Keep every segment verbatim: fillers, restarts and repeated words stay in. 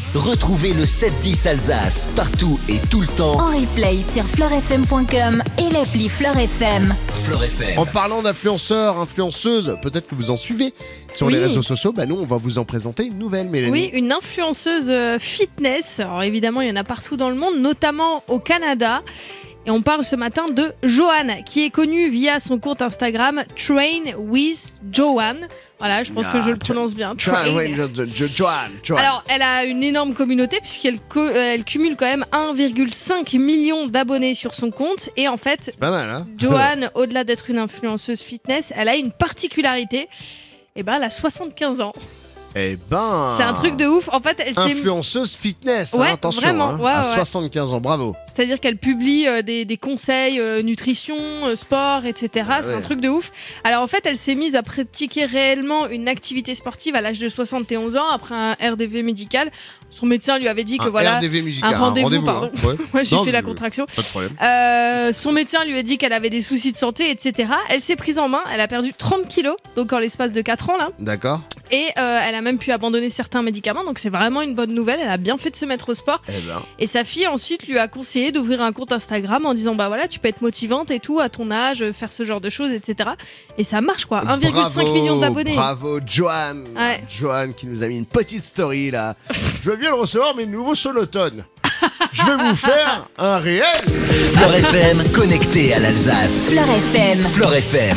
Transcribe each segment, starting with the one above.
Retrouvez le sept dix Alsace partout et tout le temps en replay sur fleur f m point com et l'appli Fleur F M. Fleur F M. En parlant d'influenceurs, influenceuses, peut-être que vous en suivez sur Oui. les réseaux sociaux, bah nous on va vous en présenter une nouvelle, Mélanie. Oui, une influenceuse euh, fitness. Alors évidemment, il y en a partout dans le monde, notamment au Canada. Et on parle ce matin de Joanne, qui est connue via son compte Instagram Train with Joanne. Voilà, je pense Ah, que je le tra- prononce bien. Joanne, Train. ouais, Jo- Jo- Jo- Joanne, Joanne. Alors, elle a une énorme communauté puisqu'elle co- euh, elle cumule quand même un virgule cinq million d'abonnés sur son compte. Et en fait, C'est pas mal, hein. Joanne, au-delà d'être une influenceuse fitness, elle a une particularité. Eh ben, elle a soixante-quinze ans. Eh ben. C'est un truc de ouf. En fait, elle s'est... Influenceuse fitness, Ouais, hein, attention. vraiment, hein, ouais, à ouais. soixante-quinze ans, bravo. C'est-à-dire qu'elle publie euh, des, des conseils euh, nutrition, euh, sport, et cetera. Ah C'est un ouais. truc de ouf. Alors en fait, elle s'est mise à pratiquer réellement une activité sportive à l'âge de soixante et onze ans après un R D V médical. Son médecin lui avait dit que Un voilà... R D V musical, un rendez-vous, pardon. hein, ouais. Moi, j'ai Non, fait mais- la contraction. Pas de problème. Euh, son médecin lui a dit qu'elle avait des soucis de santé, et cetera. Elle s'est prise en main. Elle a perdu trente kilos, donc en l'espace de quatre ans là. D'accord. Et euh, elle a même pu abandonner certains médicaments, donc c'est vraiment une bonne nouvelle. Elle a bien fait de se mettre au sport. Eh ben. Et sa fille ensuite lui a conseillé d'ouvrir un compte Instagram en disant bah voilà, tu peux être motivante et tout à ton âge, faire ce genre de choses, et cetera. Et ça marche quoi, un virgule cinq Bravo, million d'abonnés. Bravo, Joanne. Ouais. Joanne qui nous a mis une petite story là. Je viens de recevoir mes nouveaux sonotones. Je vais vous faire un réel. Fleur F M, connecté à l'Alsace. Fleur F M. Fleur F M.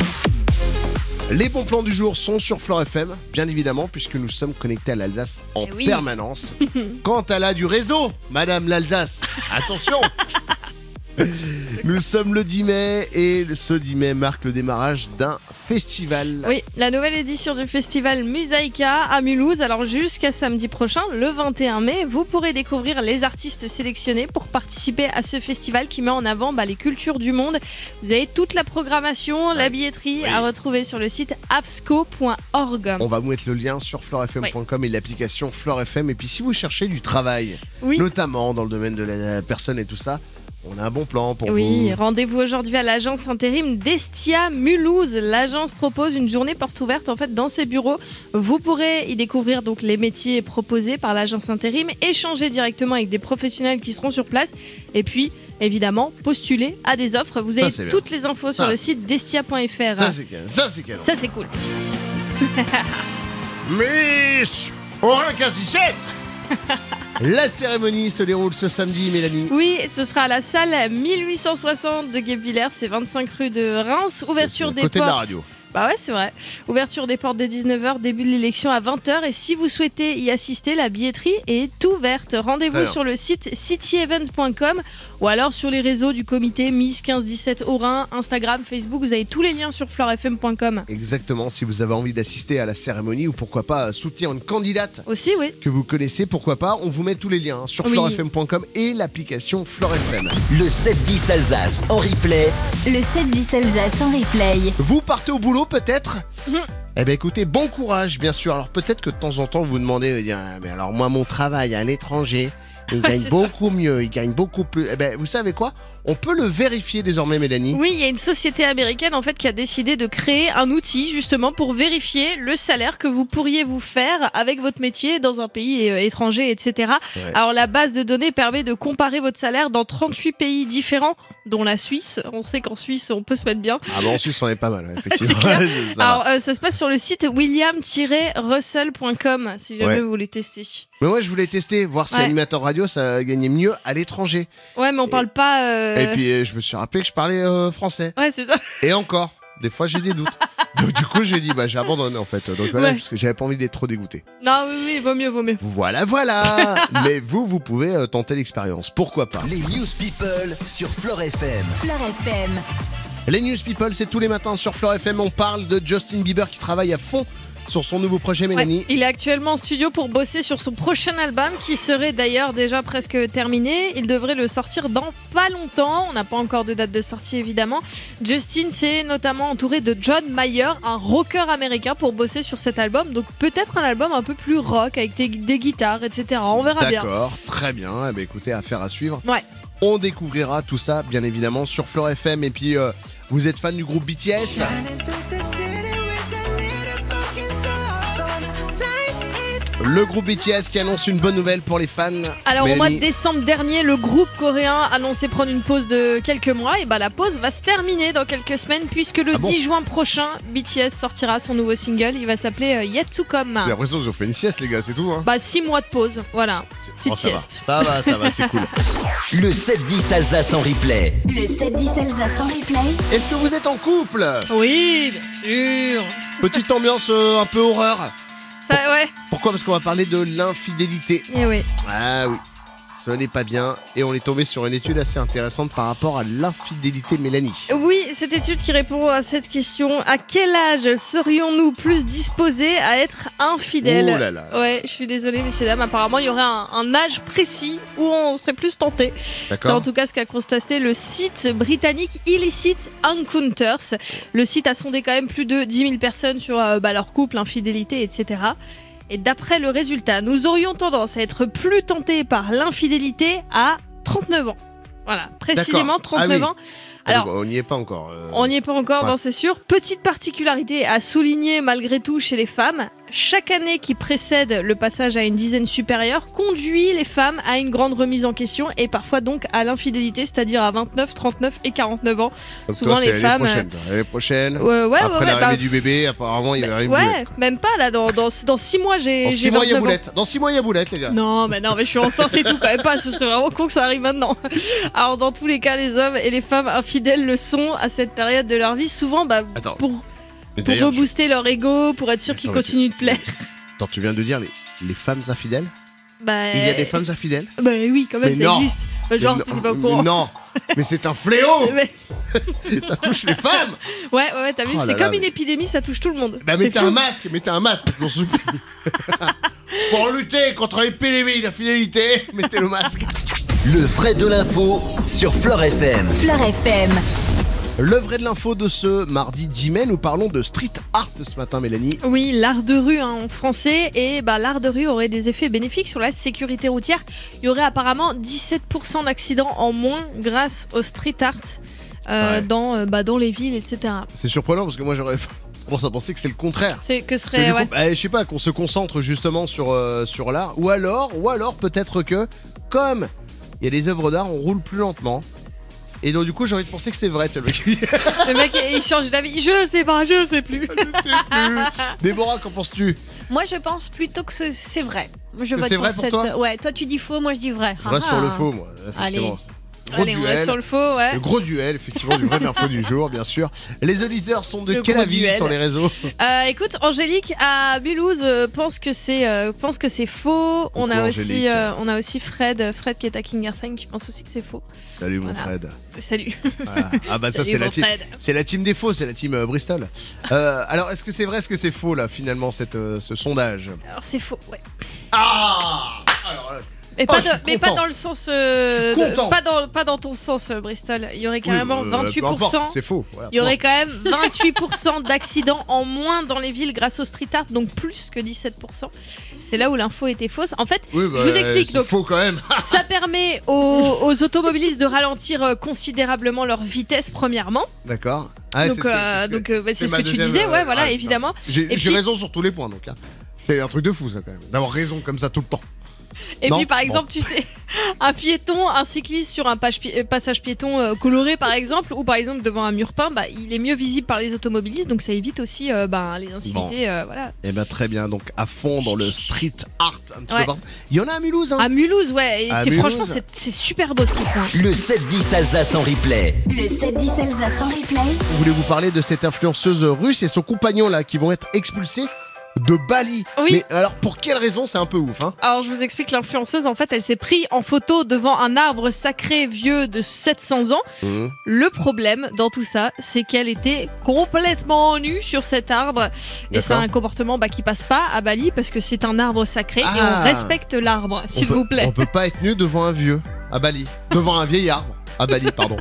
Les bons plans du jour sont sur Fleur F M, bien évidemment, puisque nous sommes connectés à l'Alsace en Eh oui. permanence. Quand elle a du réseau, Madame l'Alsace, attention. Nous sommes le dix mai et ce dix mai marque le démarrage d'un festival. Oui, la nouvelle édition du festival Musaïka à Mulhouse. Alors jusqu'à samedi prochain, le vingt et un mai, vous pourrez découvrir les artistes sélectionnés pour participer à ce festival qui met en avant bah, les cultures du monde. Vous avez toute la programmation, la billetterie Oui. à retrouver sur le site absco point org. On va vous mettre le lien sur fleur f m point com et l'application Fleur F M. Et puis si vous cherchez du travail, Oui. notamment dans le domaine de la personne et tout ça, on a un bon plan pour Oui, vous. rendez-vous aujourd'hui à l'agence intérim d'Estia Mulhouse. L'agence propose une journée porte ouverte en fait dans ses bureaux. Vous pourrez y découvrir donc les métiers proposés par l'agence intérim, échanger directement avec des professionnels qui seront sur place et puis évidemment postuler à des offres. Vous Ça, avez c'est bien. toutes les infos sur Ça. le site destia point f r. Ça c'est canon. Ça c'est canon. Ça c'est cool. Miss Orin quinze dix-sept. La cérémonie se déroule ce samedi, Mélanie. Oui, ce sera à la salle mille huit cent soixante de Guebwiller, c'est vingt-cinq rue de Reims. Ouverture C'est des au côté portes. de la radio. Bah ouais, c'est vrai. Ouverture des portes dès dix-neuf heures, début de l'élection à vingt heures. Et si vous souhaitez y assister, la billetterie est ouverte. Rendez-vous Très bien. sur le site city event point com ou alors sur les réseaux du comité Miss quinze dix-sept Orin, Instagram, Facebook. Vous avez tous les liens sur fleur f m point com. Exactement, si vous avez envie d'assister à la cérémonie ou pourquoi pas soutenir une candidate Aussi, oui. que vous connaissez, pourquoi pas, on vous met tous les liens hein, sur Oui. fleur f m point com et l'application Fleur F M. Le sept dix Alsace en replay. Le sept dix Alsace en replay. Vous partez au boulot peut-être Mhm. Eh bien écoutez, bon courage bien sûr. Alors peut-être que de temps en temps vous vous demandez, vous dire, ah, mais alors moi mon travail à l'étranger, il Ouais, gagne c'est beaucoup mieux, il gagne beaucoup plus. Eh bien vous savez quoi, on peut le vérifier désormais, Mélanie. Oui, il y a une société américaine en fait qui a décidé de créer un outil justement pour vérifier le salaire que vous pourriez vous faire avec votre métier dans un pays euh, étranger, et cetera. Ouais. Alors la base de données permet de comparer votre salaire dans trente-huit pays différents, dont la Suisse. On sait qu'en Suisse on peut se mettre bien. Ah bon, en Suisse on est pas mal, ouais, effectivement. C'est clair. Ça va. Alors euh, ça se passe sur le site william tiret russell point com si jamais Ouais. vous voulez tester. Mais moi je voulais tester, voir si Ouais. animateur radio ça gagnait mieux à l'étranger. Ouais, mais on parle pas. euh, Et puis euh, je me suis rappelé que je parlais euh, français. Ouais, c'est ça. Et encore, des fois j'ai des doutes. Donc du coup j'ai dit bah j'ai abandonné en fait. Donc voilà, Ouais. parce que j'avais pas envie d'être trop dégoûté. Non, oui, oui, vaut mieux, vaut mieux. Voilà, voilà. Mais vous, vous pouvez euh, tenter l'expérience. Pourquoi pas. Les News People sur Fleur F M. Fleur F M. Les News People, c'est tous les matins sur Fleur F M. On parle de Justin Bieber qui travaille à fond sur son nouveau projet, Mélanie. Ouais, il est actuellement en studio pour bosser sur son prochain album qui serait d'ailleurs déjà presque terminé. Il devrait le sortir dans pas longtemps. On n'a pas encore de date de sortie évidemment. Justin s'est notamment entouré de John Mayer, un rocker américain, pour bosser sur cet album. Donc peut-être un album un peu plus rock avec des, des guitares, et cetera. On verra bien. D'accord, très bien. Eh ben, écoutez, affaire à suivre. Ouais. On découvrira tout ça, bien évidemment, sur Fleur F M. Et puis, euh, vous êtes fan du groupe B T S ? Le groupe B T S qui annonce une bonne nouvelle pour les fans. Alors Mélanie. au mois de décembre dernier, le groupe coréen annonçait prendre une pause de quelques mois. Et bah la pause va se terminer dans quelques semaines puisque le Ah bon dix juin prochain, B T S sortira son nouveau single. Il va s'appeler euh, Yet to Come. J'ai l'impression qu'ils ont fait une sieste, les gars, c'est tout. Hein. Bah six mois de pause, voilà. Petite Oh, ça sieste. Va. Ça va, ça va, c'est cool. Le sept dix Alsace en replay. Le sept dix Alsace en replay. Est-ce que vous êtes en couple? Oui, bien sûr. Petite ambiance euh, un peu horreur. Ça, ouais. Pourquoi? Parce qu'on va parler de l'infidélité. Et oui. Ah oui, ce n'est pas bien. Et on est tombé sur une étude assez intéressante par rapport à l'infidélité, Mélanie. Oui, cette étude qui répond à cette question. À quel âge serions-nous plus disposés à être infidèles? Oh là là. Ouais, je suis désolée, messieurs, dames. Apparemment, il y aurait un, un âge précis où on serait plus tenté. C'est en D'accord. tout cas ce qu'a constaté le site britannique Illicit Encounters. Le site a sondé quand même plus de dix mille personnes sur euh, bah, leur couple, infidélité, et cetera. Et d'après le résultat, nous aurions tendance à être plus tentés par l'infidélité à trente-neuf ans. Voilà, précisément D'accord. Ah trente-neuf oui. ans. Alors, Alors, on n'y est pas encore. euh. on n'y est pas encore, Ouais. non, c'est sûr. Petite particularité à souligner malgré tout chez les femmes, chaque année qui précède le passage à une dizaine supérieure conduit les femmes à une grande remise en question et parfois donc à l'infidélité, c'est-à-dire à vingt-neuf, trente-neuf et quarante-neuf ans. Donc souvent, toi, c'est les l'année femmes, prochaine. toi. L'année prochaine. Ouais, ouais, Après ouais, l'arrivée bah, du bébé, apparemment, il va arriver ouais, boulette. quoi. même pas là, dans, dans, dans six mois j'ai Dans j'ai six mois, il y a vingt-neuf ans. boulette. Dans six mois, il y a boulette, les gars. Non, mais non, mais je suis enceinte et tout, quand même pas. Ce serait vraiment con que ça arrive maintenant. Alors, dans tous les cas, les hommes et les femmes infidèles le sont à cette période de leur vie, souvent bah, Attends. pour, Mais pour d'ailleurs, je- rebooster leur ego, pour être sûr qu'ils Attends, mais continuent de plaire. Attends, tu viens de dire les, les femmes infidèles? Bah, Il y a des femmes infidèles? Bah oui, quand même, Mais ça non. existe. Bah, genre, Mais t'es non, pas au mais courant. Non, mais c'est un fléau. Mais- Ça touche les femmes. ouais, ouais, ouais, t'as vu, Oh là c'est là, comme mais- une épidémie, ça touche tout le monde. Bah C'est mettez fou. un masque, mettez un masque, je m'en supplie. Pour lutter contre l'épidémie de l'infidélité, mettez le masque. Le vrai de l'info sur Fleur F M. Fleur F M. Le vrai de l'info de ce mardi dix mai, nous parlons de street art ce matin, Mélanie. Oui, l'art de rue hein, en français. Et bah, l'art de rue aurait des effets bénéfiques sur la sécurité routière. Il y aurait apparemment dix-sept pour cent d'accidents en moins grâce au street art euh, Ouais. dans, euh, bah, dans les villes, et cetera. C'est surprenant parce que moi j'aurais tendance à penser que c'est le contraire. C'est que Que serait. du Ouais. coup, bah, je sais pas, qu'on se concentre justement sur, euh, sur l'art. Ou alors, ou alors peut-être que, comme il y a des œuvres d'art, on roule plus lentement. Et donc du coup j'ai envie de penser que c'est vrai, tu sais, le mec. Je Le mec, il change d'avis. Je sais pas, je sais plus. sais plus. Déborah, qu'en penses-tu? Moi, je pense plutôt que c'est- c'est vrai. Je Que vote c'est vrai pour cette... toi Ouais, toi tu dis faux, moi je dis vrai. Je reste Ah, sur le ah. faux, moi, effectivement. Gros Allez, on reste duel. sur le faux, ouais. Le gros duel, effectivement, du vrai info du jour, bien sûr. Les auditeurs sont de Le quel gros avis duel. sur les réseaux? Euh, écoute, Angélique à Mulhouse euh, pense que c'est euh, pense que c'est faux. On Coucou, a aussi Angélique. euh, on a aussi Fred, Fred qui est à Kingersheim qui pense aussi que c'est faux. Salut mon Voilà. Fred. Euh, Salut. Voilà. Ah bah ça Salut, c'est la mon team. Fred. C'est la team des faux, c'est la team euh, Bristol. Euh, alors est-ce que c'est vrai, est-ce que c'est faux là finalement cette, euh, ce sondage? Alors c'est faux, ouais. Ah alors, euh, Mais, Oh, pas, je de- suis mais pas content. dans le sens. euh, Je suis de- content. pas, dans, pas dans ton sens, euh, Bristol. Il y aurait carrément oui, euh, vingt-huit peu pour cent. importe, c'est faux. Voilà, Il y aurait point. quand même vingt-huit pour cent d'accidents en moins dans les villes grâce au street art, donc plus que dix-sept pour cent. C'est là où l'info était fausse. En fait, Oui, je vous explique, C'est donc- faux quand même. ça permet aux, aux automobilistes de ralentir euh, considérablement leur vitesse, premièrement. D'accord. Ah, donc c'est ce que- euh, c'est ce que- donc euh, bah, c'est c'est ce ma que tu deuxième, disais, ouais, euh, voilà, ah, putain. évidemment. J'ai Et j'ai puis- raison sur tous les points donc. hein. C'est un truc de fou ça quand même. D'avoir raison comme ça tout le temps. Et Non, puis par bon. exemple, tu sais, un piéton, un cycliste sur un page pi- euh, passage piéton euh, coloré par exemple, ou par exemple devant un mur peint, bah, il est mieux visible par les automobilistes, donc ça évite aussi euh, bah, les incivilités. euh, voilà. Eh ben très bien, donc à fond dans le street art un petit Ouais. peu partout. Il y en a à Mulhouse hein. À Mulhouse, ouais, et À c'est Mulhouse. franchement c'est c'est super beau ce qu'ils font. hein. Le sept dix Alsace en replay. Le sept dix Alsace en replay. Je voulais vous parler de cette influenceuse russe et son compagnon là qui vont être expulsés de Bali. Oui. Mais alors pour quelle raison? C'est un peu ouf hein. Alors je vous explique, l'influenceuse en fait elle s'est prise en photo devant un arbre sacré vieux de sept cents ans. Mmh. Le problème dans tout ça, c'est qu'elle était complètement nue sur cet arbre. Et c'est D'accord. un comportement bah, qui passe pas à Bali parce que c'est un arbre sacré et Ah. on respecte l'arbre, s'il On peut- vous plaît. On peut pas être nu devant un vieux à Bali. Devant un vieil arbre à Bali, pardon.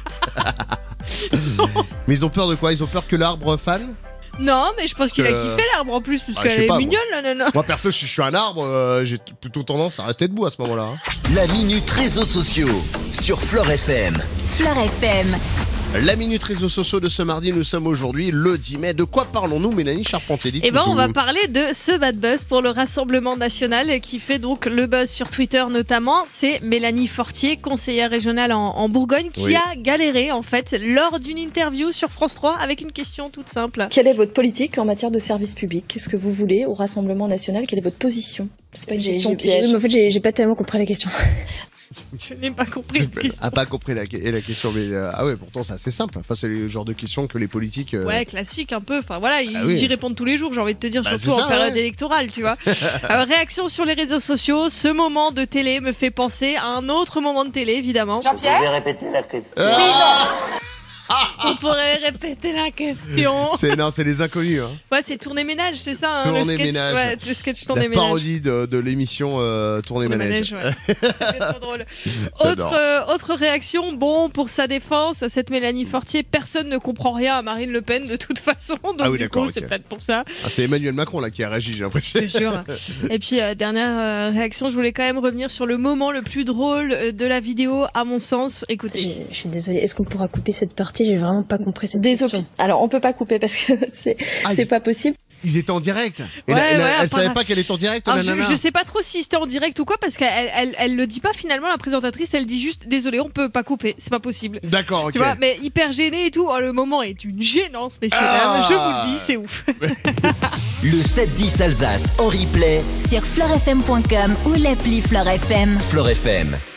Mais ils ont peur de quoi? Ils ont peur que l'arbre fan? Non, mais je pense qu'il a Euh, kiffé l'arbre en plus, parce bah, je sais qu'elle est pas, moi. mignonne, là, non, non. Moi perso, si je suis un arbre, euh, j'ai t- plutôt tendance à rester debout à ce moment-là. hein. La minute réseaux sociaux sur Fleur F M. Fleur F M. La minute réseaux sociaux de ce mardi, nous sommes aujourd'hui le dix mai. De quoi parlons-nous, Mélanie Charpentier? Eh ben, on va parler de ce bad buzz pour le Rassemblement national qui fait donc le buzz sur Twitter notamment. C'est Mélanie Fortier, conseillère régionale en, en Bourgogne, qui Oui. a galéré en fait lors d'une interview sur France trois avec une question toute simple. Quelle est votre politique en matière de service public? Qu'est-ce que vous voulez au Rassemblement national? Quelle est votre position? C'est pas une J'ai- question j'ai- piège. oui, mais en fait, j'ai j'ai pas tellement compris la question. Je n'ai pas compris la question. A pas compris la, la question, mais euh, ah ouais, pourtant c'est assez simple. Enfin, c'est le genre de questions que les politiques. euh, Ouais, classique un peu. Enfin voilà, ils Ah oui. y répondent tous les jours, j'ai envie de te dire, Bah, surtout c'est ça, en période ouais. électorale, tu vois. Alors, réaction sur les réseaux sociaux, ce moment de télé me fait penser à un autre moment de télé, évidemment. Vous pouvez répéter la question. Ah On pourrait répéter la question. c'est non, c'est les inconnus. Hein. Ouais, c'est Tournée Ménage, c'est ça, hein, le Tournée sketch. Ménage. Ouais, le sketch Tournée La Ménage. parodie de, de l'émission euh, Tournée Tournée Manège. Manège, ouais. C'était trop drôle. J'adore. Autre, euh, autre réaction, bon, pour sa défense, cette Mélanie Fortier, personne ne comprend rien à Marine Le Pen de toute façon, donc Ah oui, du d'accord, coup, ok. c'est peut-être pour ça, Ah, c'est Emmanuel Macron là qui a réagi, j'ai je l'impression. te jure. Et puis, euh, dernière euh, réaction, je voulais quand même revenir sur le moment le plus drôle euh, de la vidéo, à mon sens. Écoutez. J'ai- Je suis désolée. Est-ce qu'on pourra couper cette partie? J'ai vraiment pas compris cette Désolé. question. Alors, on peut pas couper parce que c'est Ah, c'est il- pas possible. Ils étaient en direct. Et Ouais, la- la- ouais, elle savait apparemment. pas qu'elle était en direct, Alors, la je, nana. je sais pas trop si c'était en direct ou quoi, parce qu'elle elle, elle le dit pas finalement, la présentatrice, elle dit juste désolé, on peut pas couper, c'est pas possible. D'accord, ok. Tu vois, mais hyper gênée et tout. Oh, le moment est une gênance, messieurs Ah. dames. Je vous le dis, c'est ouf. Le sept dix Alsace en replay. Sur fleur f m point com ou l'appli Fleur F M. Fleur F M.